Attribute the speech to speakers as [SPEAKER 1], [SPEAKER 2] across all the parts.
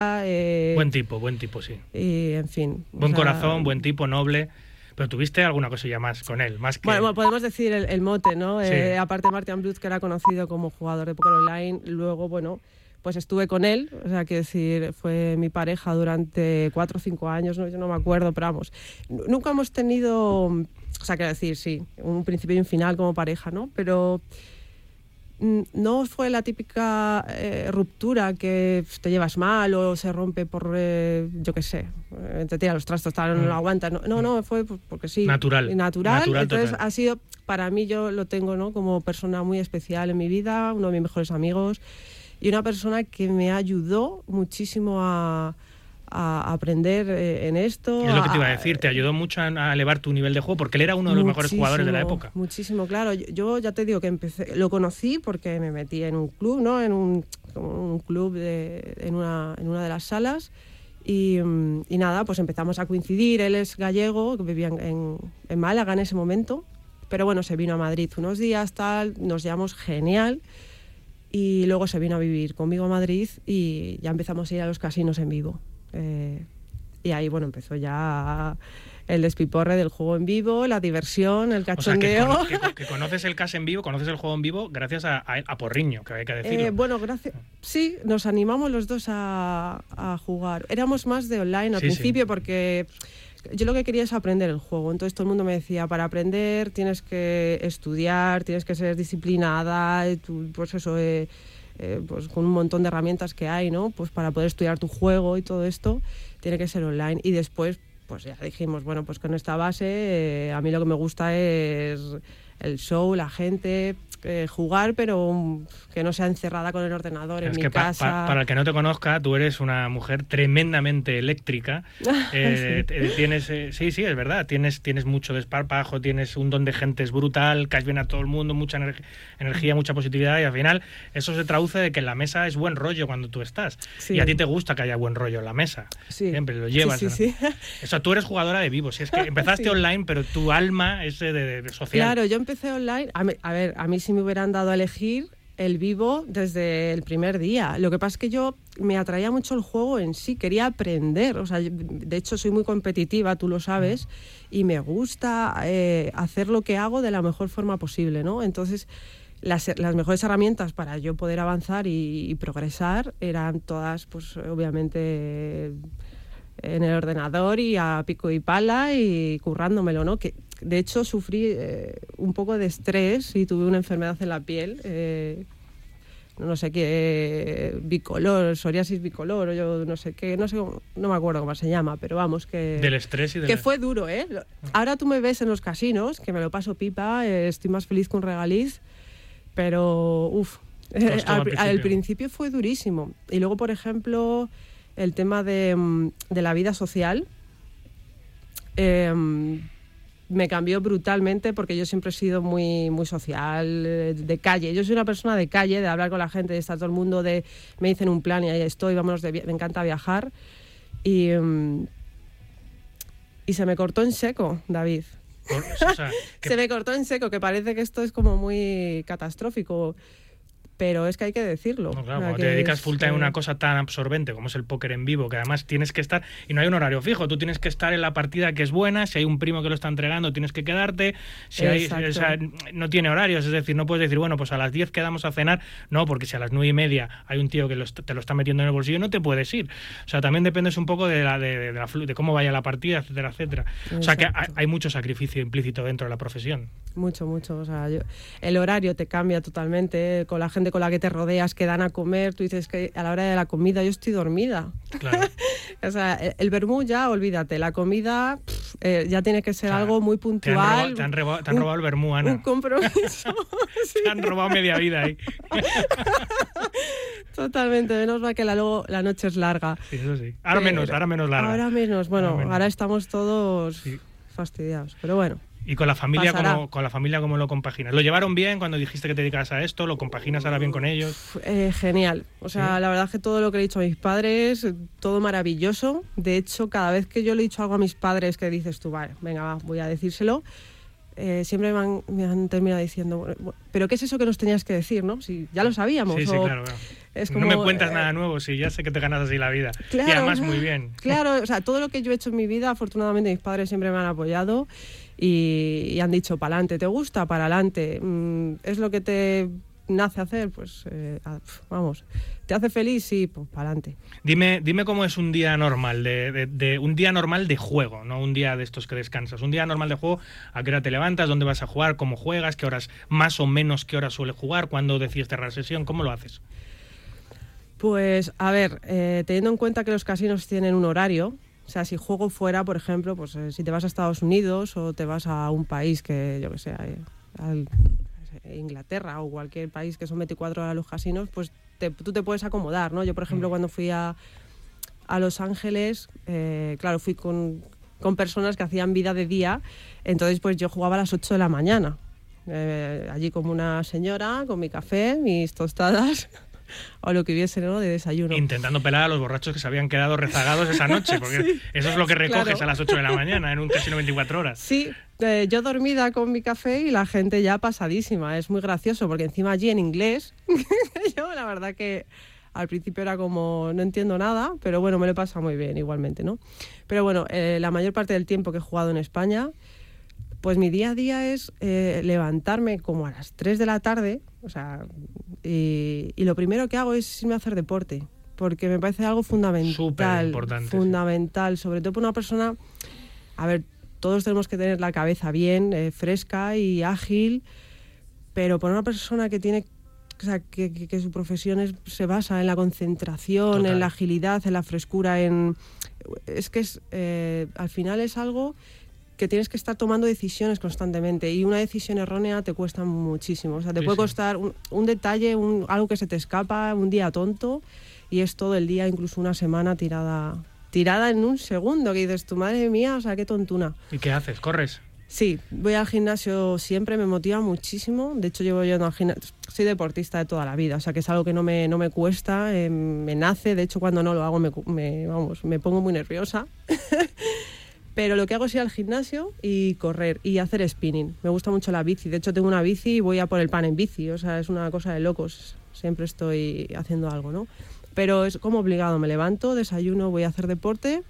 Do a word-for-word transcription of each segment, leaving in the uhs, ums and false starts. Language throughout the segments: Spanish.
[SPEAKER 1] Eh,
[SPEAKER 2] buen tipo, buen tipo, sí.
[SPEAKER 1] Y, en fin.
[SPEAKER 2] Buen
[SPEAKER 1] o sea,
[SPEAKER 2] corazón, buen tipo, noble. Pero tuviste alguna cosilla más con él, más que...
[SPEAKER 1] Bueno, bueno, podemos decir el, el mote, ¿no?
[SPEAKER 2] Sí.
[SPEAKER 1] Eh, aparte de Martin Bluth, que era conocido como jugador de póker online, luego, bueno, pues estuve con él, o sea, quiero decir, fue mi pareja durante cuatro o cinco años, ¿no? Yo no me acuerdo, pero vamos, nunca hemos tenido, o sea, quiero decir, sí, un principio y un final como pareja, ¿no? Pero no fue la típica eh, ruptura que te llevas mal o se rompe por, eh, yo qué sé, eh, te tira los trastos, tal, no lo aguantas. No, no, no, fue porque sí.
[SPEAKER 2] Natural.
[SPEAKER 1] Natural.
[SPEAKER 2] Natural
[SPEAKER 1] Entonces
[SPEAKER 2] total.
[SPEAKER 1] ha sido, para mí, yo lo tengo, ¿no?, como persona muy especial en mi vida, uno de mis mejores amigos y una persona que me ayudó muchísimo a... a aprender eh, en esto.
[SPEAKER 2] Es lo que te iba a
[SPEAKER 1] a,
[SPEAKER 2] decir, te ayudó mucho a, a elevar tu nivel de juego, porque él era uno de los mejores jugadores de la época.
[SPEAKER 1] Muchísimo, claro. Yo, yo ya te digo que empecé, lo conocí porque me metí en un club, ¿no? En un, un club de, en, una, en una de las salas y, y nada, pues empezamos a coincidir. Él es gallego, que vivía en, en Málaga en ese momento, pero bueno, se vino a Madrid unos días, tal, nos llevamos genial. Y luego se vino a vivir conmigo a Madrid y ya empezamos a ir a los casinos en vivo. Eh, y ahí, bueno, empezó ya el despiporre del juego en vivo, la diversión, el cachondeo.
[SPEAKER 2] O sea, que, cono que, que conoces el cas en vivo, conoces el juego en vivo gracias a, a, a Porriño, que hay que decirlo.
[SPEAKER 1] Eh, bueno, gracias. Sí, nos animamos los dos a, a jugar. Éramos más de online al
[SPEAKER 2] sí,
[SPEAKER 1] principio
[SPEAKER 2] sí.
[SPEAKER 1] porque yo lo que quería es aprender el juego. Entonces todo el mundo me decía, para aprender tienes que estudiar, tienes que ser disciplinada, tú, pues eso... Eh, Eh, pues con un montón de herramientas que hay, ¿no? Pues para poder estudiar tu juego y todo esto, tiene que ser online. Y después, pues ya dijimos, bueno, pues con esta base, eh, a mí lo que me gusta es el show, la gente, eh, jugar, pero um, que no sea encerrada con el ordenador en
[SPEAKER 2] es
[SPEAKER 1] mi
[SPEAKER 2] que
[SPEAKER 1] casa.
[SPEAKER 2] Pa, pa, para el que no te conozca, tú eres una mujer tremendamente eléctrica. Eh, sí. Tienes, eh, sí, sí, es verdad. Tienes, tienes mucho desparpajo, tienes un don de gente es brutal, caes bien a todo el mundo, mucha ener energía, mucha positividad y al final eso se traduce de que en la mesa es buen rollo cuando tú estás. Sí. Y a ti te gusta que haya buen rollo en la mesa.
[SPEAKER 1] Sí.
[SPEAKER 2] Siempre lo llevas.
[SPEAKER 1] Sí, sí, sí.
[SPEAKER 2] O sea, tú eres jugadora de vivo. Si es que empezaste sí. online, pero tu alma es de, de, de social.
[SPEAKER 1] Claro, yo empecé online. A, mí, a ver, a mí si me hubieran dado a elegir el vivo desde el primer día. Lo que pasa es que yo me atraía mucho el juego en sí, quería aprender. O sea, de hecho soy muy competitiva, tú lo sabes, y me gusta eh, hacer lo que hago de la mejor forma posible, ¿no? Entonces, las, las mejores herramientas para yo poder avanzar y, y progresar eran todas, pues obviamente, en el ordenador y a pico y pala y currándomelo, ¿no? Que de hecho sufrí eh, un poco de estrés y tuve una enfermedad en la piel, eh, no sé qué, bicolor, psoriasis bicolor, o yo no sé qué, no sé, no me acuerdo cómo se llama, pero vamos, que...
[SPEAKER 2] Del estrés y del...
[SPEAKER 1] Que fue duro, ¿eh? Ahora tú me ves en los casinos, que me lo paso pipa, eh, estoy más feliz que un regaliz, pero, uff, eh, al, al, principio. al principio fue durísimo. Y luego, por ejemplo, el tema de, de la vida social... Eh, me cambió brutalmente porque yo siempre he sido muy, muy social, de calle. Yo soy una persona de calle, de hablar con la gente, de estar todo el mundo, de me dicen un plan y ahí estoy, vámonos, de, me encanta viajar. Y, um, y se me cortó en seco, David.
[SPEAKER 2] O sea, que...
[SPEAKER 1] Se me cortó en seco, que parece que esto es como muy catastrófico. Pero es que hay que decirlo.
[SPEAKER 2] No, claro, cuando te dedicas full time a una cosa tan absorbente como es el póker en vivo, que además tienes que estar, y no hay un horario fijo, tú tienes que estar en la partida que es buena, si hay un primo que lo está entregando tienes que quedarte, si hay, o sea, no tiene horarios, es decir, no puedes decir, bueno, pues a las diez quedamos a cenar, no, porque si a las nueve y media hay un tío que lo, te lo está metiendo en el bolsillo, no te puedes ir. O sea, también dependes un poco de, la, de, de, la, de cómo vaya la partida, etcétera, etcétera. Exacto. O sea, que hay, hay mucho sacrificio implícito dentro de la profesión.
[SPEAKER 1] Mucho, mucho. O sea, yo, el horario te cambia totalmente, con la gente con la que te rodeas, que dan a comer, tú dices que a la hora de la comida yo estoy dormida.
[SPEAKER 2] Claro.
[SPEAKER 1] O sea, el, el vermú ya, olvídate, la comida pff, eh, ya tiene que ser o sea, algo muy puntual.
[SPEAKER 2] Te han robado, te han robado, te han robado un, el vermú, Ana.
[SPEAKER 1] Un compromiso. Sí.
[SPEAKER 2] Te han robado media vida ahí.
[SPEAKER 1] Totalmente, menos mal que la, luego la noche es larga.
[SPEAKER 2] Sí, eso sí. Ahora pero, menos, ahora menos larga.
[SPEAKER 1] Ahora menos, bueno, ahora, menos. ahora estamos todos
[SPEAKER 2] sí.
[SPEAKER 1] fastidiados, pero bueno.
[SPEAKER 2] ¿Y con la familia cómo, con la familia cómo lo compaginas? ¿Lo llevaron bien cuando dijiste que te dedicabas a esto? ¿Lo compaginas ahora bien con ellos?
[SPEAKER 1] Eh, genial. O sea, ¿sí? La verdad es que todo lo que he dicho a mis padres, todo maravilloso. De hecho, cada vez que yo le he dicho algo a mis padres que dices tú, vale, venga, va, voy a decírselo, eh, siempre me han, me han terminado diciendo, ¿pero qué es eso que nos tenías que decir, no? Si ya lo sabíamos.
[SPEAKER 2] Sí, sí,
[SPEAKER 1] o,
[SPEAKER 2] claro, claro.
[SPEAKER 1] Es como,
[SPEAKER 2] no me cuentas
[SPEAKER 1] eh,
[SPEAKER 2] nada nuevo, sí, ya sé que te ganas así la vida.
[SPEAKER 1] Claro,
[SPEAKER 2] y además muy bien.
[SPEAKER 1] Claro, o sea, todo lo que yo he hecho en mi vida, afortunadamente mis padres siempre me han apoyado y, y han dicho, pa'lante, ¿te gusta? Para adelante. Mm, ¿es lo que te nace hacer? Pues eh, vamos, ¿te hace feliz? Sí, pues para adelante.
[SPEAKER 2] Dime, dime cómo es un día normal, de, de, de un día normal de juego, no un día de estos que descansas. Un día normal de juego, ¿a qué hora te levantas? ¿Dónde vas a jugar? ¿Cómo juegas? ¿Qué horas, más o menos, qué horas suele jugar? ¿Cuándo decides cerrar sesión? ¿Cómo lo haces?
[SPEAKER 1] Pues, a ver, eh, teniendo en cuenta que los casinos tienen un horario, o sea, si juego fuera, por ejemplo, pues eh, si te vas a Estados Unidos o te vas a un país que, yo que sé, eh, al, Inglaterra o cualquier país que son veinticuatro horas los casinos, pues te, tú te puedes acomodar, ¿no? Yo, por ejemplo, cuando fui a, a Los Ángeles, eh, claro, fui con, con personas que hacían vida de día, entonces pues yo jugaba a las ocho de la mañana, eh, allí como una señora, con mi café, mis tostadas... o lo que hubiese, ¿no?, de desayuno.
[SPEAKER 2] Intentando pelar a los borrachos que se habían quedado rezagados esa noche, porque sí, eso es lo que recoges, claro, a las ocho de la mañana en un casino veinticuatro horas.
[SPEAKER 1] Sí, eh, yo dormida con mi café y la gente ya pasadísima. Es muy gracioso, porque encima allí en inglés, yo la verdad que al principio era como, no entiendo nada, pero bueno, me lo he pasado muy bien igualmente, ¿no? Pero bueno, eh, la mayor parte del tiempo que he jugado en España, pues mi día a día es eh, levantarme como a las tres de la tarde, o sea, y, y lo primero que hago es irme a hacer deporte, porque me parece algo fundamental.
[SPEAKER 2] Súper importante.
[SPEAKER 1] Fundamental, sí. Sobre todo para una persona, a ver, todos tenemos que tener la cabeza bien, eh, fresca y ágil, pero para una persona que tiene, o sea, que, que, que su profesión es, se basa en la concentración, total, en la agilidad, en la frescura, en es que es, eh, al final es algo que tienes que estar tomando decisiones constantemente, y una decisión errónea te cuesta muchísimo. O sea, te sí, puede sí. costar un, un detalle, un, algo que se te escapa, un día tonto, y es todo el día, incluso una semana tirada tirada en un segundo, que dices, tu madre mía, o sea, qué tontuna.
[SPEAKER 2] ¿Y qué haces? ¿Corres?
[SPEAKER 1] Sí, voy al gimnasio siempre, me motiva muchísimo. De hecho, llevo yendo al gimnasio, soy deportista de toda la vida, o sea, que es algo que no me, no me cuesta, eh, me nace. De hecho, cuando no lo hago, me, me, vamos, me pongo muy nerviosa. Pero lo que hago es ir al gimnasio y correr y hacer spinning. Me gusta mucho la bici. De hecho, tengo una bici y voy a por el pan en bici. O sea, es una cosa de locos. Siempre estoy haciendo algo, ¿no? Pero es como obligado. Me levanto, desayuno, voy a hacer deporte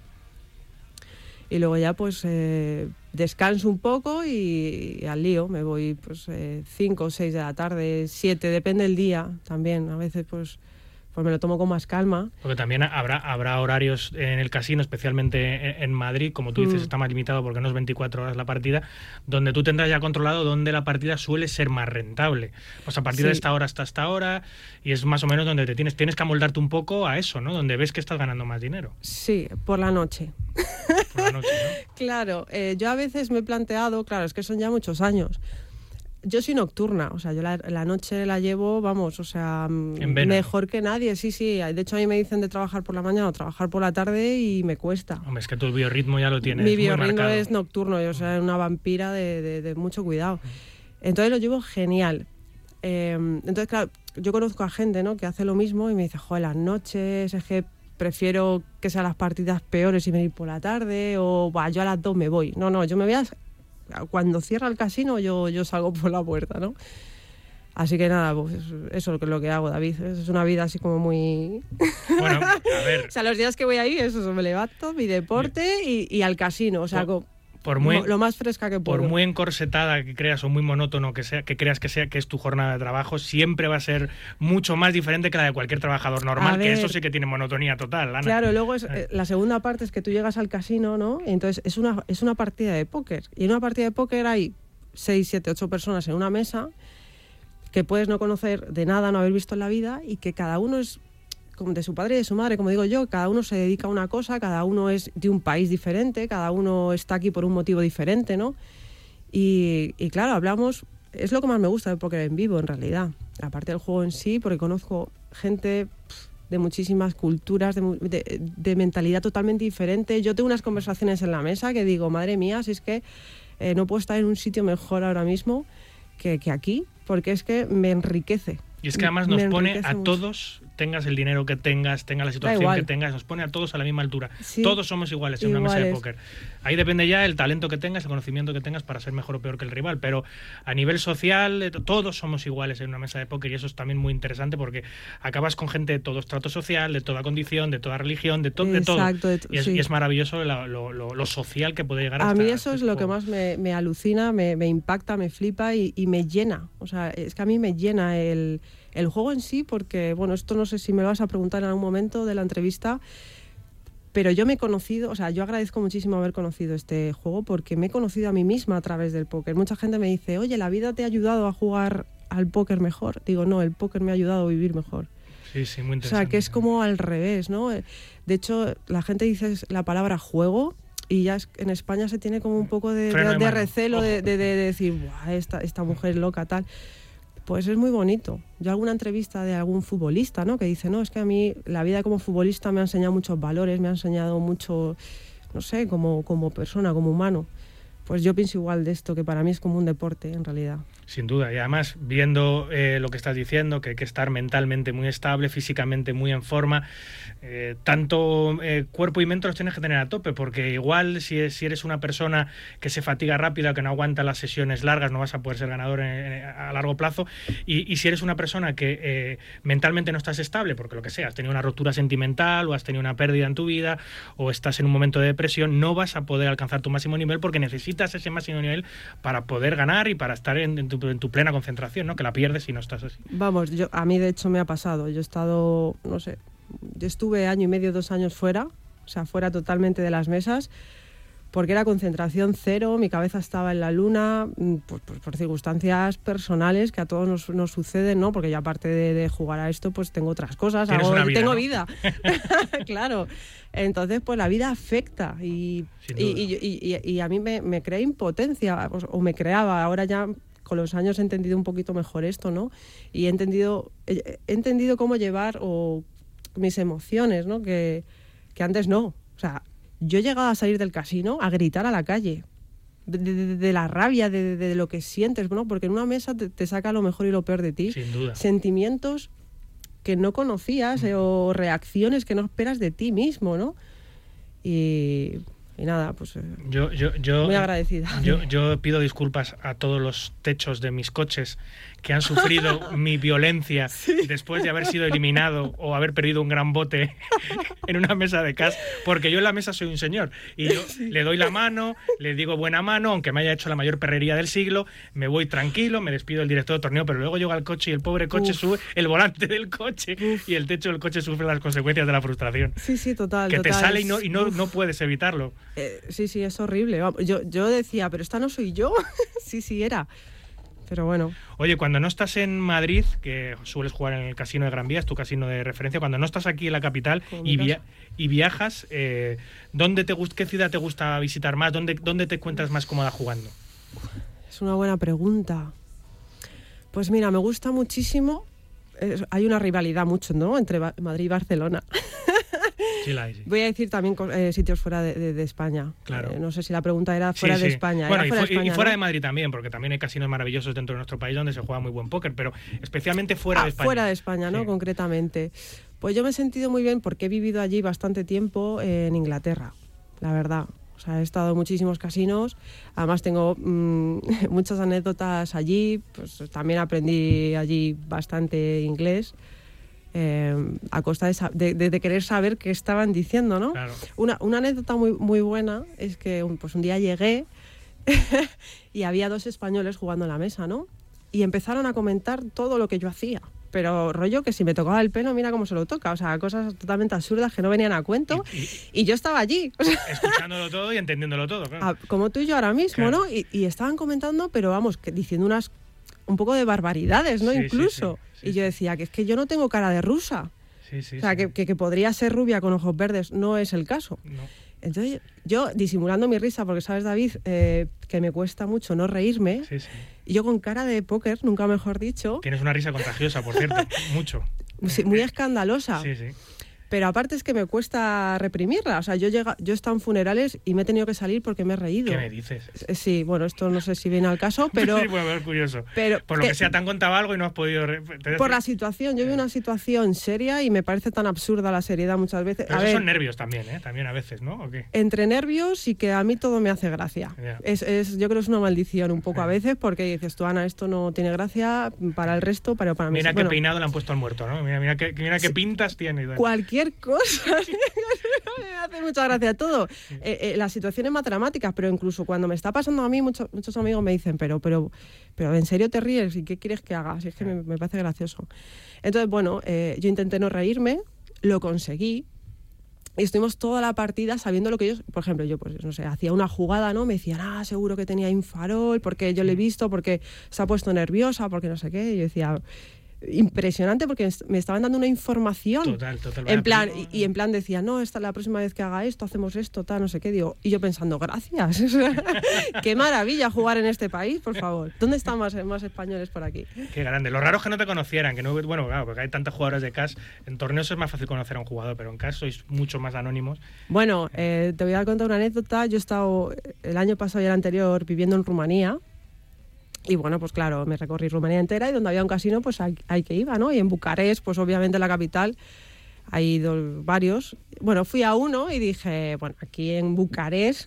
[SPEAKER 1] y luego ya pues eh, descanso un poco y, y al lío. Me voy pues eh, cinco o seis de la tarde, siete, depende del día también. A veces pues... pues me lo tomo con más calma.
[SPEAKER 2] Porque también habrá habrá horarios en el casino, especialmente en Madrid, como tú dices, mm. está más limitado porque no es veinticuatro horas la partida, donde tú tendrás ya controlado dónde la partida suele ser más rentable. Pues a partir sí. de esta hora hasta esta hora, y es más o menos donde te tienes, tienes que amoldarte un poco a eso, ¿no? Donde ves que estás ganando más dinero.
[SPEAKER 1] Sí, por la noche.
[SPEAKER 2] Por la noche, ¿no?
[SPEAKER 1] Claro, eh, yo a veces me he planteado, claro, es que son ya muchos años. Yo soy nocturna, o sea, yo la, la noche la llevo, vamos, o sea, mejor que nadie, sí, sí. De hecho, a mí me dicen de trabajar por la mañana o trabajar por la tarde y me cuesta.
[SPEAKER 2] Hombre, es que tu biorritmo ya lo tienes.
[SPEAKER 1] Mi biorritmo es nocturno, yo soy una vampira de, de, de mucho cuidado. Entonces lo llevo genial. Eh, entonces, claro, yo conozco a gente, ¿no?, que hace lo mismo y me dice, joder, las noches, es que prefiero que sean las partidas peores y venir por la tarde, o bah, yo a las dos me voy. No, no, yo me voy a... Cuando cierra el casino yo, yo salgo por la puerta, ¿no? Así que nada, pues eso es lo que hago, David. Es una vida así como muy...
[SPEAKER 2] Bueno, a ver...
[SPEAKER 1] o sea, los días que voy ahí, eso, me levanto, mi deporte y, y al casino, o sea...
[SPEAKER 2] Por, por muy,
[SPEAKER 1] lo más fresca que puedo.
[SPEAKER 2] Por muy encorsetada que creas o muy monótono que sea, que creas que sea que es tu jornada de trabajo, siempre va a ser mucho más diferente que la de cualquier trabajador normal, ver, que eso sí que tiene monotonía total, Ana.
[SPEAKER 1] Claro, luego es, eh. la segunda parte es que tú llegas al casino, ¿no? Y entonces es una, es una partida de póker. Y en una partida de póker hay seis, siete, ocho personas en una mesa que puedes no conocer de nada, no haber visto en la vida, y que cada uno es de su padre y de su madre, como digo yo, cada uno se dedica a una cosa, cada uno es de un país diferente, cada uno está aquí por un motivo diferente, ¿no? Y, y claro, hablamos, es lo que más me gusta del póker en vivo, en realidad, aparte del juego en sí, porque conozco gente de muchísimas culturas, de, de, de mentalidad totalmente diferente. Yo tengo unas conversaciones en la mesa que digo, madre mía, si es que eh, no puedo estar en un sitio mejor ahora mismo que, que aquí, porque es que me enriquece.
[SPEAKER 2] Y es que además nos pone a todos, tengas el dinero que tengas, tengas la situación que tengas, nos pone a todos a la misma altura. Sí. Todos somos iguales en iguales. Una mesa de póker. Ahí depende ya el talento que tengas, el conocimiento que tengas para ser mejor o peor que el rival, pero a nivel social todos somos iguales en una mesa de póker y eso es también muy interesante porque acabas con gente de todo estrato social, de toda condición, de toda religión, de, to de todo.
[SPEAKER 1] De
[SPEAKER 2] y, es, sí. y es maravilloso lo, lo, lo, lo social que puede llegar a
[SPEAKER 1] A
[SPEAKER 2] hasta,
[SPEAKER 1] mí eso
[SPEAKER 2] hasta
[SPEAKER 1] es lo que más me, me alucina, me, me impacta, me flipa y, y me llena. O sea, es que a mí me llena el, el juego en sí porque, bueno, esto no sé si me lo vas a preguntar en algún momento de la entrevista, pero yo me he conocido, o sea, yo agradezco muchísimo haber conocido este juego porque me he conocido a mí misma a través del póker. Mucha gente me dice, oye, ¿la vida te ha ayudado a jugar al póker mejor? Digo, no, el póker me ha ayudado a vivir mejor.
[SPEAKER 2] Sí, sí, muy interesante.
[SPEAKER 1] O sea, que es como al revés, ¿no? De hecho, la gente dice la palabra juego y ya es, en España se tiene como un poco de, de, de recelo de, de, de decir, buah, esta, esta mujer loca, tal. Pues es muy bonito. Yo alguna entrevista de algún futbolista, ¿no? Que dice, no, es que a mí la vida como futbolista me ha enseñado muchos valores, me ha enseñado mucho, no sé, como, como persona, como humano. Pues yo pienso igual de esto, que para mí es como un deporte, en realidad.
[SPEAKER 2] Sin duda, y además viendo eh, lo que estás diciendo, que hay que estar mentalmente muy estable, físicamente muy en forma, eh, tanto eh, cuerpo y mente los tienes que tener a tope, porque igual si, es, si eres una persona que se fatiga rápido, que no aguanta las sesiones largas, no vas a poder ser ganador en, en, a largo plazo, y, y si eres una persona que eh, mentalmente no estás estable, porque lo que sea, has tenido una ruptura sentimental o has tenido una pérdida en tu vida o estás en un momento de depresión, no vas a poder alcanzar tu máximo nivel porque necesitas ese máximo nivel para poder ganar y para estar en, en tu en tu plena concentración, ¿no? Que la pierdes y no estás así.
[SPEAKER 1] Vamos, yo a mí de hecho me ha pasado. Yo he estado, no sé, yo estuve año y medio, dos años fuera, o sea, fuera totalmente de las mesas, porque era concentración cero, mi cabeza estaba en la luna, pues, pues por circunstancias personales que a todos nos, nos suceden, ¿no? Porque yo aparte de, de jugar a esto, pues tengo otras cosas, hago,
[SPEAKER 2] una vida,
[SPEAKER 1] tengo
[SPEAKER 2] ¿no?
[SPEAKER 1] vida. Claro. Entonces, pues la vida afecta y, y, y, y, y, y a mí me, me crea impotencia, o, o me creaba, ahora ya con los años he entendido un poquito mejor esto, ¿no? Y he entendido, he, he entendido cómo llevar o, mis emociones, ¿no? Que, que antes no. O sea, yo he llegado a salir del casino a gritar a la calle. De, de, de la rabia, de, de, de lo que sientes, ¿no? Porque en una mesa te, te saca lo mejor y lo peor de ti.
[SPEAKER 2] Sin duda.
[SPEAKER 1] Sentimientos que no conocías, mm. eh, o reacciones que no esperas de ti mismo, ¿no? Y... Y nada, pues eh,
[SPEAKER 2] yo, yo, yo,
[SPEAKER 1] muy agradecida.
[SPEAKER 2] Yo, yo pido disculpas a todos los techos de mis coches que han sufrido mi violencia, sí, después de haber sido eliminado o haber perdido un gran bote en una mesa de cash, porque yo en la mesa soy un señor y yo sí. le doy la mano, le digo buena mano, aunque me haya hecho la mayor perrería del siglo, me voy tranquilo, me despido del director de torneo, pero luego llego al coche y el pobre coche Uf. sube, el volante del coche Uf. y el techo del coche sufre las consecuencias de la frustración.
[SPEAKER 1] Sí, sí, total.
[SPEAKER 2] Que
[SPEAKER 1] total.
[SPEAKER 2] te sale y no, y no, no puedes evitarlo.
[SPEAKER 1] Eh, sí, sí, es horrible. Yo, yo decía, pero esta no soy yo. Sí, sí, era. Pero bueno.
[SPEAKER 2] Oye, cuando no estás en Madrid, que sueles jugar en el Casino de Gran Vía, es tu casino de referencia, cuando no estás aquí en la capital y, via y viajas, eh, ¿dónde te ¿qué ciudad te gusta visitar más? ¿Dónde, ¿Dónde te encuentras más cómoda jugando?
[SPEAKER 1] Es una buena pregunta. Pues mira, me gusta muchísimo. Eh, hay una rivalidad mucho, ¿no? Entre ba Madrid y Barcelona.
[SPEAKER 2] Sí, la hay, sí.
[SPEAKER 1] Voy a decir también eh, sitios fuera de, de, de España.
[SPEAKER 2] Claro.
[SPEAKER 1] Eh, no sé si la pregunta era fuera sí, de sí. España.
[SPEAKER 2] Bueno,
[SPEAKER 1] era
[SPEAKER 2] y,
[SPEAKER 1] fuera,
[SPEAKER 2] fu
[SPEAKER 1] de España,
[SPEAKER 2] y fuera
[SPEAKER 1] ¿no?
[SPEAKER 2] de Madrid también, porque también hay casinos maravillosos dentro de nuestro país donde se juega muy buen póker, pero especialmente fuera
[SPEAKER 1] ah,
[SPEAKER 2] de España.
[SPEAKER 1] Fuera de España, ¿no? Sí. Concretamente. Pues yo me he sentido muy bien porque he vivido allí bastante tiempo eh, en Inglaterra, la verdad. O sea, he estado en muchísimos casinos, además tengo mmm, muchas anécdotas allí, pues también aprendí allí bastante inglés. Eh, a costa de, de, de, de querer saber qué estaban diciendo, ¿no?
[SPEAKER 2] Claro.
[SPEAKER 1] Una, una anécdota muy, muy buena es que un, pues un día llegué y había dos españoles jugando en la mesa, ¿no? Y empezaron a comentar todo lo que yo hacía. Pero rollo que si me tocaba el pelo, mira cómo se lo toca. O sea, cosas totalmente absurdas que no venían a cuento. Y, y, y yo estaba allí.
[SPEAKER 2] Escuchándolo todo y entendiéndolo todo, claro.
[SPEAKER 1] A, como tú y yo ahora mismo, claro. ¿no? Y, y estaban comentando, pero vamos, que diciendo unas un poco de barbaridades, ¿no? Sí, Incluso. Sí, sí. Sí, y yo decía que es que yo no tengo cara de rusa.
[SPEAKER 2] Sí, sí,
[SPEAKER 1] o sea, sí. Que, que, que podría ser rubia con ojos verdes. No es el caso.
[SPEAKER 2] No.
[SPEAKER 1] Entonces, yo disimulando mi risa, porque sabes, David, eh, que me cuesta mucho no reírme.
[SPEAKER 2] Sí, sí.
[SPEAKER 1] Y yo con cara de póker, nunca mejor dicho.
[SPEAKER 2] Tienes una risa contagiosa, por cierto. Mucho.
[SPEAKER 1] Sí, muy escandalosa.
[SPEAKER 2] Sí, sí.
[SPEAKER 1] Pero aparte es que me cuesta reprimirla. O sea, yo llega, yo he estado en funerales y me he tenido que salir porque me he reído.
[SPEAKER 2] ¿Qué me dices?
[SPEAKER 1] Sí, bueno, esto no sé si viene al caso, pero...
[SPEAKER 2] Sí, bueno, es curioso.
[SPEAKER 1] Pero
[SPEAKER 2] por lo que, que sea, te han contado algo y no has podido... Re...
[SPEAKER 1] Por la situación. Yo vi una situación seria y me parece tan absurda la seriedad muchas veces.
[SPEAKER 2] Pero
[SPEAKER 1] a
[SPEAKER 2] esos
[SPEAKER 1] ver,
[SPEAKER 2] son nervios también, ¿eh? También a veces, ¿no? ¿O qué?
[SPEAKER 1] Entre nervios y que a mí todo me hace gracia.
[SPEAKER 2] Yeah.
[SPEAKER 1] Es, es, yo creo que es una maldición un poco yeah. a veces porque dices tú, Ana, esto no tiene gracia para el resto, pero para mí...
[SPEAKER 2] Mira
[SPEAKER 1] sí.
[SPEAKER 2] qué
[SPEAKER 1] Bueno,
[SPEAKER 2] peinado le han puesto al muerto, ¿no? Mira, mira qué, mira qué sí. pintas tiene.
[SPEAKER 1] Cualquier cosa... me hace mucha gracia todo. Eh, eh, las situaciones más dramáticas, pero incluso cuando me está pasando a mí, muchos, muchos amigos me dicen, pero, pero, pero ¿en serio te ríes? ¿Y qué quieres que haga? Si es que me, me parece gracioso. Entonces, bueno, eh, yo intenté no reírme, lo conseguí. Y estuvimos toda la partida sabiendo lo que ellos... Por ejemplo, yo, pues, no sé, hacía una jugada, ¿no? Me decían, ah, seguro que tenía un farol, porque yo le he visto, porque se ha puesto nerviosa, porque no sé qué. Y yo decía... Impresionante porque me estaban dando una información
[SPEAKER 2] total, total,
[SPEAKER 1] en plan y, y en plan decía no, esta la próxima vez que haga esto hacemos esto, tal, no sé qué, digo, y yo pensando gracias. Qué maravilla jugar en este país, por favor. ¿Dónde están más, más españoles por aquí?
[SPEAKER 2] Qué grande. Lo raro es que no te conocieran, que no, bueno, claro, porque hay tantas jugadoras de C A S, en torneos es más fácil conocer a un jugador, pero en C A S sois mucho más anónimos.
[SPEAKER 1] Bueno, eh, te voy a contar una anécdota. Yo he estado el año pasado y el anterior viviendo en Rumanía. Y bueno, pues claro, me recorrí Rumanía entera y donde había un casino, pues hay, hay que iba, ¿no? Y en Bucarest, pues obviamente la capital, hay dos, varios. Bueno, fui a uno y dije, bueno, aquí en Bucarest,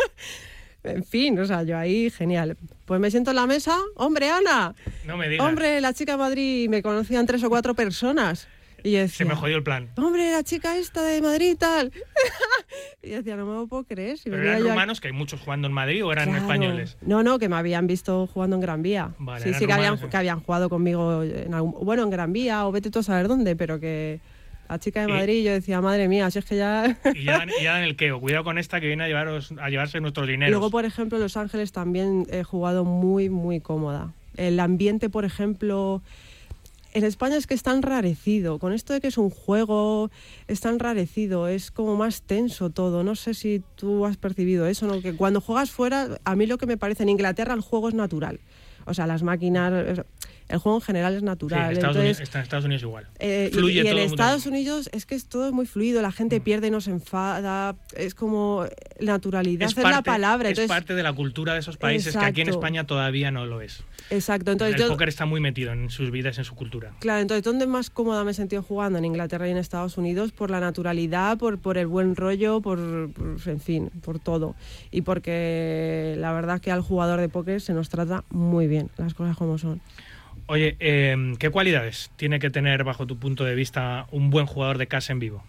[SPEAKER 1] en fin, o sea, yo ahí, genial. Pues me siento en la mesa, hombre, Ana,
[SPEAKER 2] no me digas.
[SPEAKER 1] Hombre, la chica de Madrid, me conocían tres o cuatro personas. Y yo decía,
[SPEAKER 2] se me jodió el plan.
[SPEAKER 1] Hombre, la chica esta de Madrid y tal. Y yo decía, no me lo puedo creer. Si
[SPEAKER 2] ¿Pero eran rumanos,
[SPEAKER 1] a...
[SPEAKER 2] que hay muchos jugando en Madrid, o eran
[SPEAKER 1] claro.
[SPEAKER 2] españoles?
[SPEAKER 1] No, no, que me habían visto jugando en Gran Vía.
[SPEAKER 2] Vale,
[SPEAKER 1] sí, sí, que
[SPEAKER 2] rumanos,
[SPEAKER 1] habían, que habían jugado conmigo, en algún... bueno, en Gran Vía, o vete tú a saber dónde, pero que la chica de Madrid, y... yo decía, madre mía, si es que ya...
[SPEAKER 2] y ya, y ya en el queo, cuidado con esta que viene a, llevaros, a llevarse nuestros dineros.
[SPEAKER 1] Luego, por ejemplo, en Los Ángeles también he jugado muy, muy cómoda. El ambiente, por ejemplo... En España es que es tan rarecido, con esto de que es un juego, es tan rarecido, es como más tenso todo. No sé si tú has percibido eso, ¿no? Que cuando juegas fuera, a mí lo que me parece, en Inglaterra el juego es natural. O sea, las máquinas, el juego en general es natural.
[SPEAKER 2] Sí, en Estados,
[SPEAKER 1] Entonces,
[SPEAKER 2] Unidos, en Estados Unidos igual.
[SPEAKER 1] Eh, Fluye y, y en Estados mundo. Unidos es que es todo muy fluido, la gente pierde, no se enfada, es como naturalidad, es, es parte, la palabra.
[SPEAKER 2] Es
[SPEAKER 1] Entonces,
[SPEAKER 2] parte de la cultura de esos países, exacto. Que aquí en España todavía no lo es.
[SPEAKER 1] Exacto. Entonces,
[SPEAKER 2] el
[SPEAKER 1] yo,
[SPEAKER 2] póker está muy metido en sus vidas, en su cultura.
[SPEAKER 1] Claro, entonces, ¿dónde más cómoda me he sentido jugando? En Inglaterra y en Estados Unidos, por la naturalidad, por, por el buen rollo, por, por, en fin, por todo. Y porque la verdad que al jugador de póker se nos trata muy bien, las cosas como son.
[SPEAKER 2] Oye, eh, ¿qué cualidades tiene que tener, bajo tu punto de vista, un buen jugador de C A S en vivo?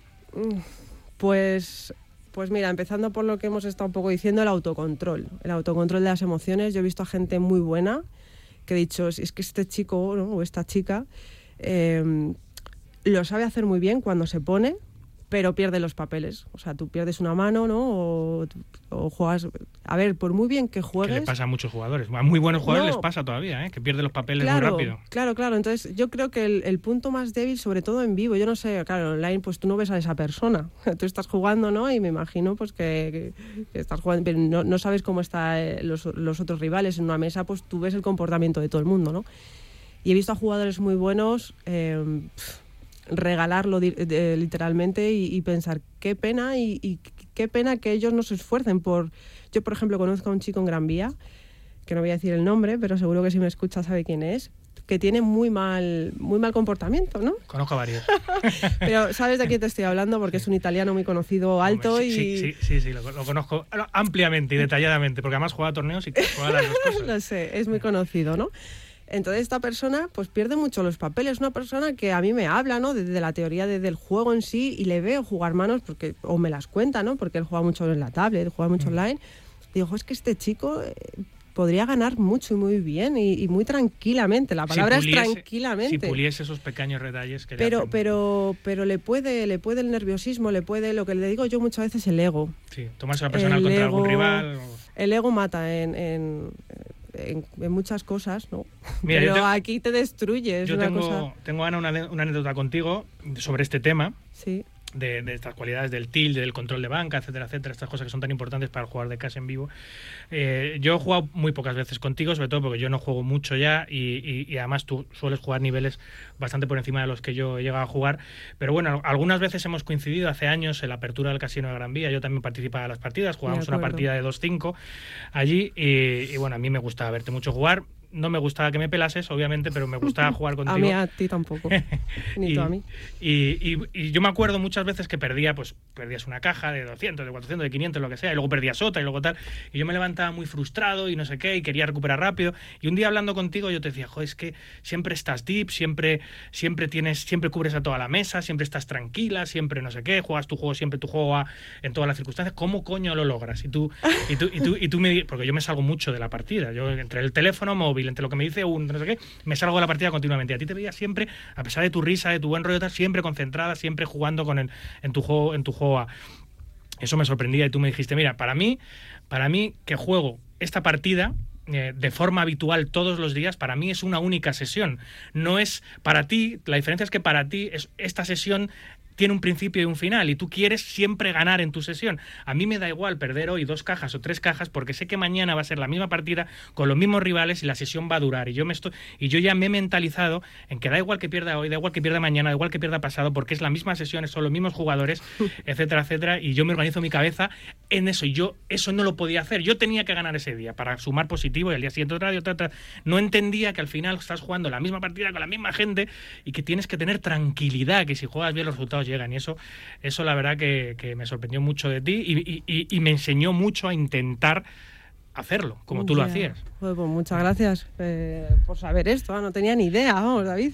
[SPEAKER 1] Pues... Pues mira, empezando por lo que hemos estado un poco diciendo, el autocontrol. El autocontrol de las emociones. Yo he visto a gente muy buena que he dicho, es que este chico, ¿no? O esta chica eh, lo sabe hacer muy bien cuando se pone, pero pierde los papeles. O sea, tú pierdes una mano, ¿no? O, o juegas... A ver, por muy bien que juegues...
[SPEAKER 2] Que le pasa a muchos jugadores. A muy buenos jugadores
[SPEAKER 1] no,
[SPEAKER 2] les pasa todavía, ¿eh? Que pierden los papeles
[SPEAKER 1] claro,
[SPEAKER 2] muy rápido.
[SPEAKER 1] Claro, claro. Entonces, yo creo que el, el punto más débil, sobre todo en vivo, yo no sé, claro, online, pues tú no ves a esa persona. Tú estás jugando, ¿no? Y me imagino pues que, que, que estás jugando, pero no, no sabes cómo están los, los otros rivales. En una mesa, pues tú ves el comportamiento de todo el mundo, ¿no? Y he visto a jugadores muy buenos... Eh, regalarlo de, de, literalmente y, y pensar qué pena y, y qué pena que ellos no se esfuercen por... Yo, por ejemplo, conozco a un chico en Gran Vía, que no voy a decir el nombre, pero seguro que si me escucha sabe quién es, que tiene muy mal muy mal comportamiento, ¿no?
[SPEAKER 2] Conozco a varios.
[SPEAKER 1] Pero sabes de quién te estoy hablando, porque es un italiano muy conocido, alto.
[SPEAKER 2] Hombre, sí,
[SPEAKER 1] y...
[SPEAKER 2] Sí, sí, sí, sí lo, lo conozco ampliamente y detalladamente, porque además juega torneos y juega las dos cosas.
[SPEAKER 1] Lo sé, es muy conocido, ¿no? Entonces esta persona pues pierde mucho los papeles, una persona que a mí me habla, ¿no? de, de la teoría de, del juego en sí, y le veo jugar manos porque o me las cuenta, ¿no? Porque él juega mucho en la tablet, juega mucho mm. online. Digo, es que este chico eh, podría ganar mucho y muy bien y, y muy tranquilamente. La palabra si puliese, es tranquilamente.
[SPEAKER 2] Si puliese esos pequeños detalles que
[SPEAKER 1] pero,
[SPEAKER 2] le hacen...
[SPEAKER 1] pero, pero le puede, le puede el nerviosismo, le puede, lo que le digo yo muchas veces, el ego.
[SPEAKER 2] Sí, tomarse la personal contra ego, algún rival. O...
[SPEAKER 1] El ego mata en... en En, en muchas cosas, ¿no?
[SPEAKER 2] Mira,
[SPEAKER 1] pero
[SPEAKER 2] te,
[SPEAKER 1] aquí te destruyes.
[SPEAKER 2] Yo
[SPEAKER 1] una
[SPEAKER 2] tengo,
[SPEAKER 1] cosa...
[SPEAKER 2] tengo Ana, una, una anécdota contigo sobre este tema.
[SPEAKER 1] Sí.
[SPEAKER 2] de, de estas cualidades del tilt, del control de banca, etcétera, etcétera, estas cosas que son tan importantes para el jugador de cash en vivo. Eh, yo he jugado muy pocas veces contigo, sobre todo porque yo no juego mucho ya y, y, y además tú sueles jugar niveles bastante por encima de los que yo he llegado a jugar, pero bueno, algunas veces hemos coincidido hace años en la apertura del Casino de Gran Vía, yo también participaba en las partidas, jugábamos una partida de dos cinco allí y, y bueno, a mí me gustaba verte mucho jugar. No me gustaba que me pelases, obviamente, pero me gustaba jugar contigo.
[SPEAKER 1] A mí, a ti tampoco. Ni
[SPEAKER 2] y,
[SPEAKER 1] tú a mí.
[SPEAKER 2] Y, y, y yo me acuerdo muchas veces que perdía, pues perdías una caja de doscientos, de cuatrocientos, de quinientos, lo que sea, y luego perdías otra y luego tal. Y yo me levantaba muy frustrado y no sé qué, y quería recuperar rápido. Y un día hablando contigo yo te decía, joder, es que siempre estás deep, siempre, siempre tienes, siempre cubres a toda la mesa, siempre estás tranquila, siempre no sé qué, juegas tu juego, siempre tu juego a, en todas las circunstancias. ¿Cómo coño lo logras? Y tú, y tú, y tú, y tú me, porque yo me salgo mucho de la partida. Yo entre el teléfono móvil, entre lo que me dice un no sé qué, me salgo de la partida continuamente. A ti te veía siempre, a pesar de tu risa, de tu buen rollo, siempre concentrada, siempre jugando con el, en tu juego, en tu juego A. Eso me sorprendía y tú me dijiste, mira, para mí, para mí que juego esta partida eh, de forma habitual todos los días, para mí es una única sesión. No es para ti, la diferencia es que para ti es esta sesión tiene un principio y un final y tú quieres siempre ganar en tu sesión. A mí me da igual perder hoy dos cajas o tres cajas porque sé que mañana va a ser la misma partida con los mismos rivales y la sesión va a durar. Y yo me estoy y yo ya me he mentalizado en que da igual que pierda hoy, da igual que pierda mañana, da igual que pierda pasado porque es la misma sesión, son los mismos jugadores, etcétera, etcétera. Y yo me organizo mi cabeza en eso y yo eso no lo podía hacer. Yo tenía que ganar ese día para sumar positivo y el día siguiente otra y otra, otra. No entendía que al final estás jugando la misma partida con la misma gente y que tienes que tener tranquilidad, que si juegas bien los resultados llegan y eso, eso la verdad que, que me sorprendió mucho de ti y, y, y me enseñó mucho a intentar hacerlo, como tú yeah. lo hacías.
[SPEAKER 1] Pues, pues muchas gracias eh, por saber esto, no tenía ni idea, vamos, David.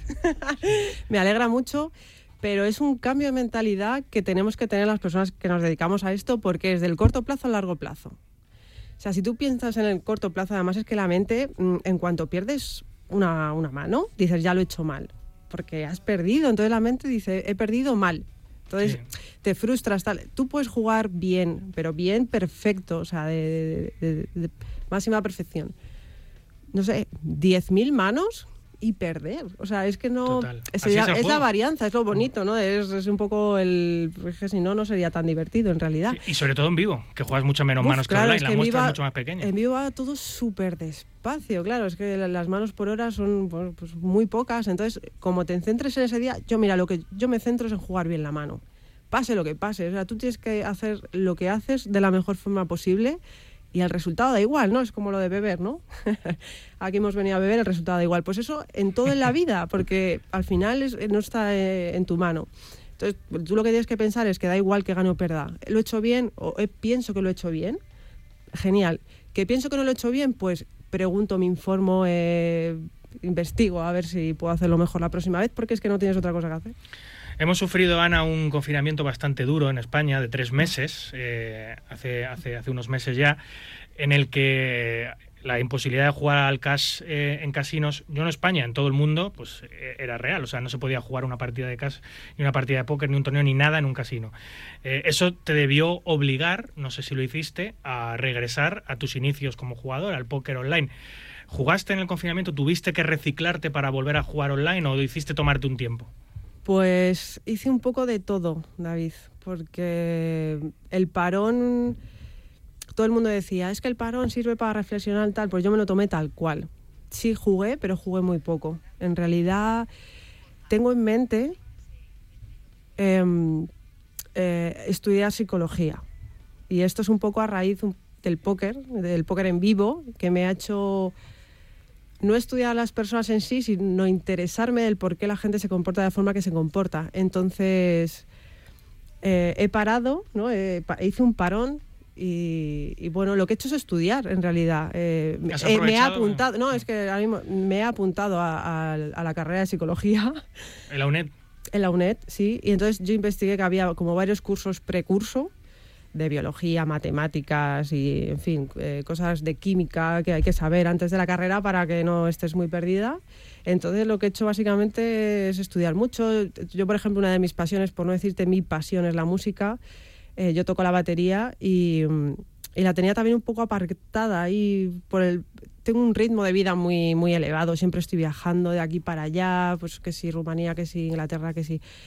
[SPEAKER 1] Me alegra mucho, pero es un cambio de mentalidad que tenemos que tener las personas que nos dedicamos a esto porque es del corto plazo al largo plazo. O sea, si tú piensas en el corto plazo, además es que la mente, en cuanto pierdes una, una mano, dices, ya lo he hecho mal, porque has perdido, entonces la mente dice, he perdido mal. Entonces sí. te frustras, tal. Tú puedes jugar bien, pero bien perfecto, o sea, de, de, de, de máxima perfección. No sé, diez mil manos y perder. O sea, es que no... Es, ya, es, es la varianza, es lo bonito, ¿no? Es, es un poco el... Es que si no, no sería tan divertido, en realidad.
[SPEAKER 2] Sí, y sobre todo en vivo, que juegas mucho menos Uf, manos claro, que online, la muestra es mucho más pequeña.
[SPEAKER 1] En vivo va todo súper despacio, claro, es que las manos por hora son pues, muy pocas, entonces, como te centres en ese día, yo mira, lo que yo me centro es en jugar bien la mano. Pase lo que pase, o sea, tú tienes que hacer lo que haces de la mejor forma posible y el resultado da igual, ¿no? Es como lo de beber, ¿no? Aquí hemos venido a beber, el resultado da igual. Pues eso en todo en la vida, porque al final es, no está eh, en tu mano. Entonces, tú lo que tienes que pensar es que da igual que gane o pierda. ¿Lo he hecho bien o eh, pienso que lo he hecho bien? Genial. ¿Que pienso que no lo he hecho bien? Pues pregunto, me informo, eh, investigo a ver si puedo hacerlo mejor la próxima vez, porque es que no tienes otra cosa que hacer.
[SPEAKER 2] Hemos sufrido, Ana, un confinamiento bastante duro en España de tres meses, eh, hace, hace, hace unos meses ya, en el que la imposibilidad de jugar al cash eh, en casinos, yo en España, en todo el mundo, pues eh, era real. O sea, no se podía jugar una partida de cash, ni una partida de póker, ni un torneo, ni nada en un casino. Eh, eso te debió obligar, no sé si lo hiciste, a regresar a tus inicios como jugador, al póker online. ¿Jugaste en el confinamiento? ¿Tuviste que reciclarte para volver a jugar online o hiciste tomarte un tiempo?
[SPEAKER 1] Pues hice un poco de todo, David, porque el parón, todo el mundo decía, es que el parón sirve para reflexionar tal, pues yo me lo tomé tal cual. Sí jugué, pero jugué muy poco. En realidad tengo en mente eh, eh, estudiar psicología y esto es un poco a raíz del póker, del póker en vivo, que me ha hecho... no estudiar a las personas en sí, sino interesarme del por qué la gente se comporta de la forma que se comporta. Entonces, eh, he parado, ¿no? Eh, hice un parón y, y, bueno, lo que he hecho es estudiar, en realidad. Eh, eh, me he apuntado, no, es que ahora mismo me he apuntado a, a, a la carrera de psicología.
[SPEAKER 2] ¿En la UNED?
[SPEAKER 1] En la UNED, sí. Y entonces yo investigué que había como varios cursos precurso, de biología, matemáticas y, en fin, eh, cosas de química que hay que saber antes de la carrera para que no estés muy perdida. Entonces, lo que he hecho básicamente es estudiar mucho. Yo, por ejemplo, una de mis pasiones, por no decirte mi pasión, es la música. Eh, yo toco la batería y, y la tenía también un poco apartada ahí por el... Tengo un ritmo de vida muy, muy elevado. Siempre estoy viajando de aquí para allá, pues que si Rumanía, que si Inglaterra, que si...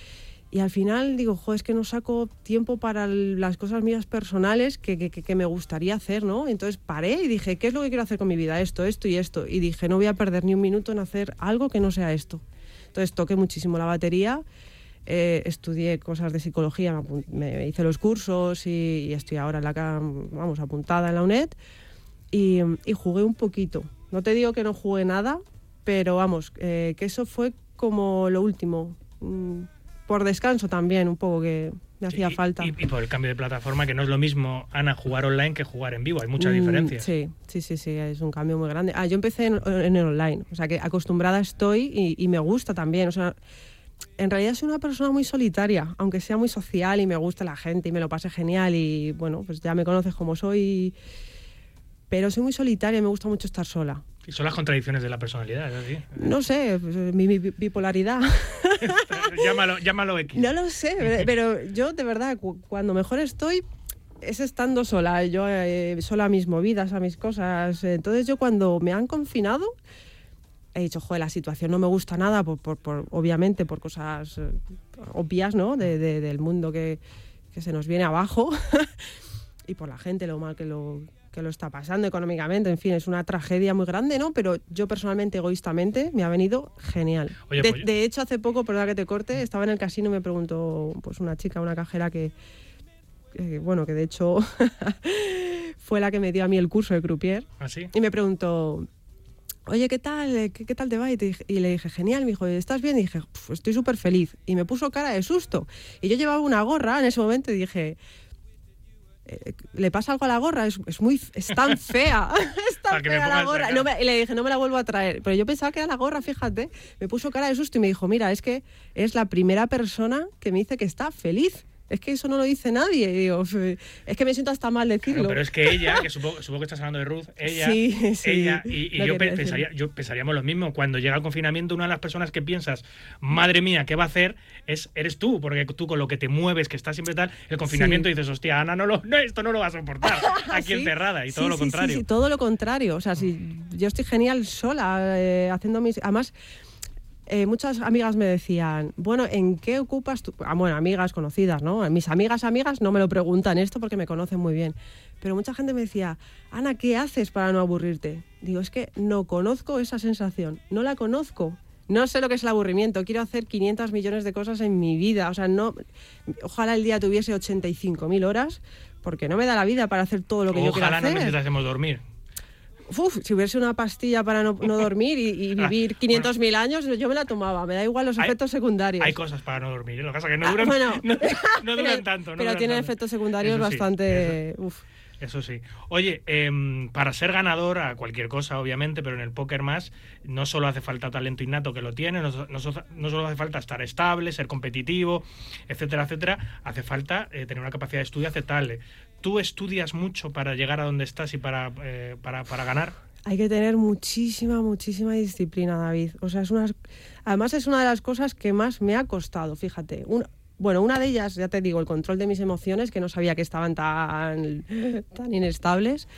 [SPEAKER 1] Y al final digo, jo, es que no saco tiempo para las cosas mías personales que, que, que me gustaría hacer, ¿no? Entonces paré y dije, ¿qué es lo que quiero hacer con mi vida? Esto, esto y esto. Y dije, no voy a perder ni un minuto en hacer algo que no sea esto. Entonces toqué muchísimo la batería, eh, estudié cosas de psicología, me, me hice los cursos y, y estoy ahora en la, vamos, apuntada en la UNED y, y jugué un poquito. No te digo que no jugué nada, pero vamos, eh, que eso fue como lo último. Mm, por descanso también, un poco que me hacía
[SPEAKER 2] y,
[SPEAKER 1] falta.
[SPEAKER 2] Y, y por el cambio de plataforma, que no es lo mismo, Ana, jugar online que jugar en vivo. Hay mucha diferencia.
[SPEAKER 1] Mm, sí, sí, sí, sí, es un cambio muy grande. Ah, yo empecé en, en el online, o sea que acostumbrada estoy y, y me gusta también. O sea, en realidad soy una persona muy solitaria, aunque sea muy social y me gusta la gente y me lo pase genial y bueno, pues ya me conoces como soy, pero soy muy solitaria y me gusta mucho estar sola.
[SPEAKER 2] Y son las contradicciones de la personalidad, ¿es así?
[SPEAKER 1] No sé, pues, mi, mi bipolaridad.
[SPEAKER 2] llámalo, llámalo X.
[SPEAKER 1] No lo sé, pero yo de verdad, cu- cuando mejor estoy es estando sola, yo eh, sola a mis movidas, a mis cosas. Entonces yo cuando me han confinado he dicho, joder, la situación no me gusta nada, por, por, por, obviamente por cosas eh, obvias, ¿no? De, de, del mundo que, que se nos viene abajo y por la gente, lo mal que lo... que lo está pasando económicamente, en fin, es una tragedia muy grande, ¿no? Pero yo personalmente, egoístamente, me ha venido genial.
[SPEAKER 2] Oye,
[SPEAKER 1] de,
[SPEAKER 2] pues...
[SPEAKER 1] de hecho, hace poco, perdona que te corte, estaba en el casino y me preguntó pues una chica, una cajera que, que bueno, que de hecho fue la que me dio a mí el curso de croupier.
[SPEAKER 2] ¿Ah, sí?
[SPEAKER 1] Y me preguntó, oye, ¿qué tal? ¿Qué, qué tal te va? Y, te dije, y le dije, genial. Me dijo, ¿estás bien? Y dije, estoy súper feliz. Y me puso cara de susto. Y yo llevaba una gorra en ese momento y dije... ¿le pasa algo a la gorra? Es, es muy es tan fea. Es tan fea la gorra. No me, y le dije, no me la vuelvo a traer. Pero yo pensaba que era la gorra, fíjate. Me puso cara de susto y me dijo, mira, es que es la primera persona que me dice que está feliz. Es que eso no lo dice nadie. Y digo, es que me siento hasta mal decirlo.
[SPEAKER 2] Claro, pero es que ella, que supongo, supongo que estás hablando de Ruth, ella,
[SPEAKER 1] sí, sí,
[SPEAKER 2] ella y, y yo, pensaría, yo pensaríamos lo mismo. Cuando llega el confinamiento, una de las personas que piensas, madre mía, ¿qué va a hacer? Es, eres tú, porque tú con lo que te mueves, que estás siempre tal, el confinamiento sí. dices, hostia, Ana, no lo, no, esto no lo va a soportar aquí ¿sí? encerrada, y sí, todo lo
[SPEAKER 1] sí,
[SPEAKER 2] contrario.
[SPEAKER 1] Sí, sí, todo lo contrario. O sea, si yo estoy genial sola, eh, haciendo mis... Además... Eh, muchas amigas me decían, bueno, ¿en qué ocupas tú? Ah, bueno, amigas conocidas, ¿no? Mis amigas, amigas no me lo preguntan esto porque me conocen muy bien. Pero mucha gente me decía, Ana, ¿qué haces para no aburrirte? Digo, es que no conozco esa sensación, no la conozco. No sé lo que es el aburrimiento, quiero hacer quinientos millones de cosas en mi vida. O sea, no, ojalá el día tuviese ochenta y cinco mil horas, porque no me da la vida para hacer todo lo que
[SPEAKER 2] ojalá
[SPEAKER 1] yo quiero hacer.
[SPEAKER 2] Ojalá no necesitásemos dormir.
[SPEAKER 1] Uf, si hubiese una pastilla para no, no dormir y, y vivir quinientos mil años, yo me la tomaba. Me da igual los efectos
[SPEAKER 2] hay,
[SPEAKER 1] secundarios.
[SPEAKER 2] Hay cosas para no dormir, ¿eh? Lo que pasa es que no duran, ah, bueno, no, no duran
[SPEAKER 1] pero,
[SPEAKER 2] tanto. No
[SPEAKER 1] pero
[SPEAKER 2] duran
[SPEAKER 1] tienen
[SPEAKER 2] tanto.
[SPEAKER 1] efectos secundarios
[SPEAKER 2] eso
[SPEAKER 1] bastante...
[SPEAKER 2] Sí, eso,
[SPEAKER 1] uf.
[SPEAKER 2] Eso sí. Oye, eh, para ser ganador a cualquier cosa, obviamente, pero en el póker más, no solo hace falta talento innato, que lo tiene, no, no, no solo hace falta estar estable, ser competitivo, etcétera, etcétera, hace falta eh, tener una capacidad de estudio aceptable. ¿Tú estudias mucho para llegar a donde estás y para, eh, para, para ganar?
[SPEAKER 1] Hay que tener muchísima, muchísima disciplina, David. O sea, es una, además es una de las cosas que más me ha costado, fíjate. Una, bueno, una de ellas, ya te digo, el control de mis emociones, que no sabía que estaban tan, tan inestables.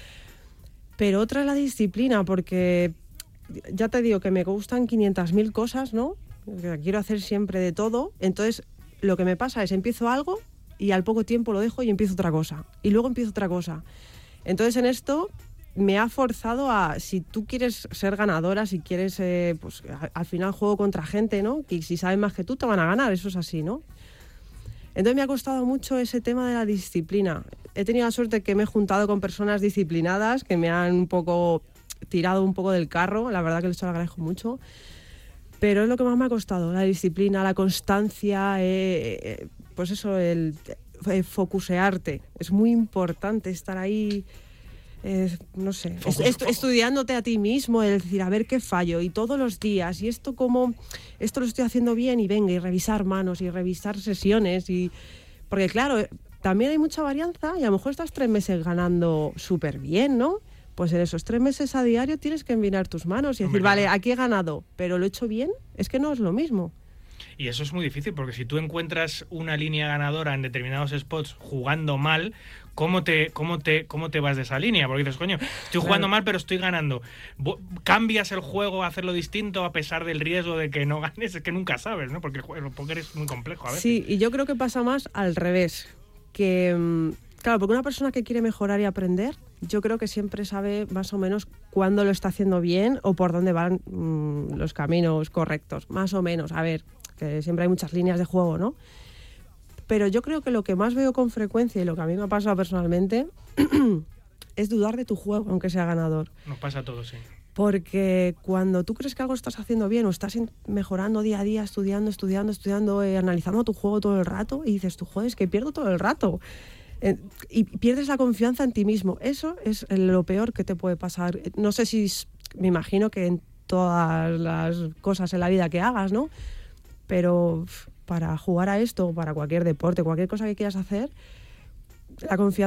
[SPEAKER 1] Pero otra es la disciplina, porque ya te digo que me gustan quinientas mil cosas, ¿no? Que quiero hacer siempre de todo. Entonces, lo que me pasa es, empiezo algo y al poco tiempo lo dejo y empiezo otra cosa. Y luego empiezo otra cosa. Entonces, en esto... me ha forzado a, si tú quieres ser ganadora, si quieres, eh, pues a, al final juego contra gente, ¿no? Que si saben más que tú te van a ganar, eso es así, ¿no? Entonces me ha costado mucho ese tema de la disciplina. He tenido la suerte que me he juntado con personas disciplinadas que me han un poco tirado un poco del carro, la verdad que les lo agradezco mucho, pero es lo que más me ha costado, la disciplina, la constancia, eh, eh, pues eso, el eh, focusearte. Es muy importante estar ahí... Eh, no sé, Focus, est- estudiándote a ti mismo, el decir, a ver qué fallo, y todos los días, y esto como, esto lo estoy haciendo bien, y venga, y revisar manos, y revisar sesiones, y porque claro, también hay mucha varianza, y a lo mejor estás tres meses ganando súper bien, ¿no? Pues en esos tres meses a diario tienes que envinar tus manos y decir, vale, aquí he ganado, pero ¿lo he hecho bien? Es que no es lo mismo.
[SPEAKER 2] Y eso es muy difícil, porque si tú encuentras una línea ganadora en determinados spots jugando mal, ¿cómo te, cómo te, cómo te vas de esa línea? Porque dices, coño, estoy jugando claro. mal, pero estoy ganando. ¿Cambias el juego a hacerlo distinto a pesar del riesgo de que no ganes? Es que nunca sabes, ¿no? Porque el póker es muy complejo a veces.
[SPEAKER 1] Sí, y yo creo que pasa más al revés. Que, claro, porque una persona que quiere mejorar y aprender, yo creo que siempre sabe más o menos cuándo lo está haciendo bien o por dónde van mmm, los caminos correctos. Más o menos, a ver, que siempre hay muchas líneas de juego, ¿no? Pero yo creo que lo que más veo con frecuencia y lo que a mí me ha pasado personalmente es dudar de tu juego, aunque sea ganador.
[SPEAKER 2] Nos pasa a todos, sí.
[SPEAKER 1] Porque cuando tú crees que algo estás haciendo bien o estás mejorando día a día, estudiando, estudiando, estudiando, eh, analizando tu juego todo el rato y dices, tú, joder, es que pierdo todo el rato. Eh, y pierdes la confianza en ti mismo. Eso es lo peor que te puede pasar. No sé si, me imagino que en todas las cosas en la vida que hagas, ¿no? Pero para jugar a esto, para cualquier deporte, cualquier cosa que quieras hacer, la confianza